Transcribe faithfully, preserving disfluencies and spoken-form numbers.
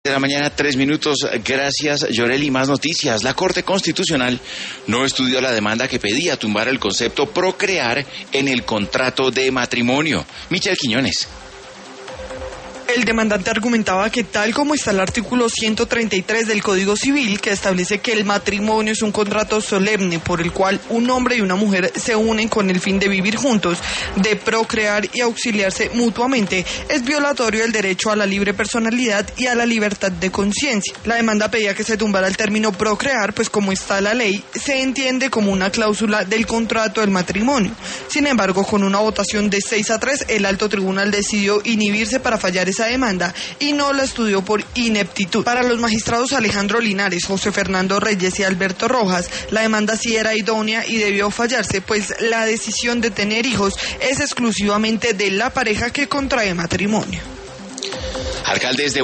De la mañana, tres minutos. Gracias, Yoreli. Más noticias. La Corte Constitucional no estudió la demanda que pedía tumbar el concepto procrear en el contrato de matrimonio. Michel Quiñones. El demandante argumentaba que tal como está el artículo ciento treinta y tres del Código Civil, que establece que el matrimonio es un contrato solemne por el cual un hombre y una mujer se unen con el fin de vivir juntos, de procrear y auxiliarse mutuamente, es violatorio del derecho a la libre personalidad y a la libertad de conciencia. La demanda pedía que se tumbara el término procrear, pues como está la ley, se entiende como una cláusula del contrato del matrimonio. Sin embargo, con una votación de seis a tres, el alto tribunal decidió inhibirse para fallar esa demanda y no la estudió por ineptitud. Para los magistrados Alejandro Linares, José Fernando Reyes y Alberto Rojas, la demanda sí era idónea y debió fallarse, pues la decisión de tener hijos es exclusivamente de la pareja que contrae matrimonio. Alcaldes de